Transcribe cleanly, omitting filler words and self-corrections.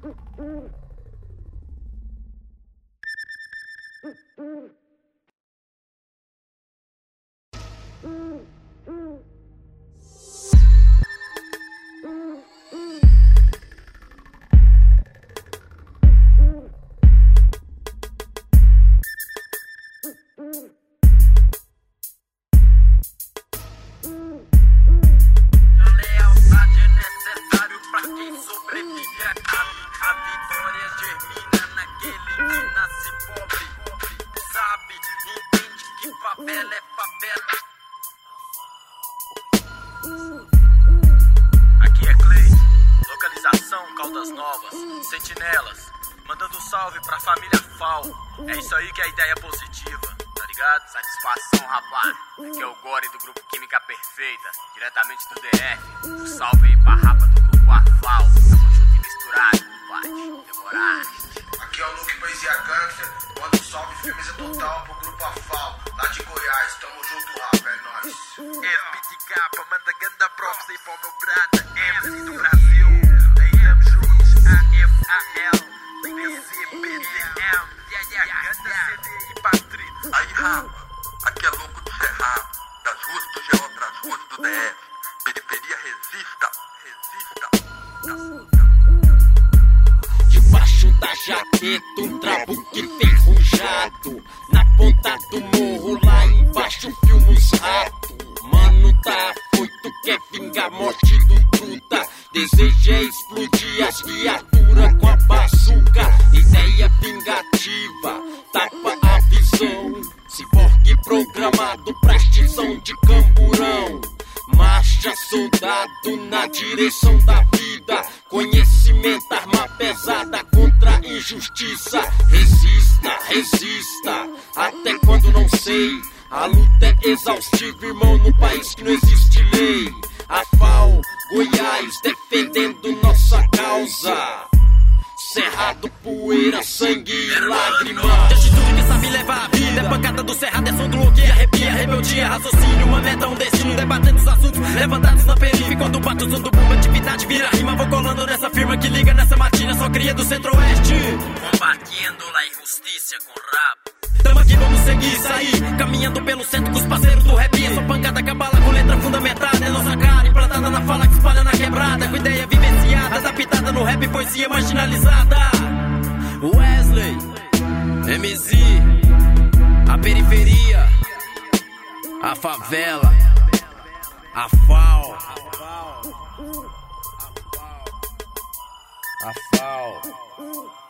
Aqui é Clay, localização Caldas Novas, Sentinelas, mandando um salve pra família FAO. É isso aí que é a ideia positiva, tá ligado? Satisfação, rapaz. Aqui é o Gore do grupo Química Perfeita, diretamente do DF. Um salve aí pra rapa do grupo AFAO. Tamo junto e misturado, compadre. Demoraste. Aqui é o Luke Poesia Gangster, manda um salve firmeza total pro grupo AFAO, lá de Goiás, tamo junto, rapa, é nóis. FP de capa, manda ganda props aí pro meu brada, MC do Brasil, aí tamo juntos, AFAL, BC, BDM, ganda CD e Patrito. Aí, rapa, aqui é louco do Cerrado, das ruas do GO pras ruas do DF, periferia resista, resista. Debaixo da jaqueta, um trabuque enferrujado. Na ponta do morro, lá embaixo, filma os ratos. Mano, tá afoito, quer vingar a morte do truta. Deseja explodir as viaturas com a bazuca. Ideia vingativa, tapa a visão. Ciborgue programado pra extinção de camburão. Marcha soldado na direção da vida. Conhecimento, arma pesada contra a injustiça. Resista, resista, até quando não sei. A luta é exaustiva, irmão, no país que não existe lei. AFAO, Goiás, defendendo nossa causa. Cerrado, poeira, sangue e lágrimas. Desde tudo que sabe levar a vida. É pancada do cerrado, é som do que arrepia. Rebeldia, raciocínio, uma meta, um destino. Debatendo os assuntos levantados na periferia. Quando bato o som do boom, atividade vira rima. Vou colando nessa firma que liga nessa matina. Só cria do centro-oeste, Combatendo a injustiça com rap. tamo aqui, vamos seguir isso aí. Caminhando pelo centro com os parceiros do rap. É só pancada, cabala com letra fundamentada. É nossa cara implantada na fala que espalha na quebrada. Com ideia vivenciada, adaptada no rap, poesia marginalizada. Wesley, MZ, a periferia, a favela, a FAO, a FAO.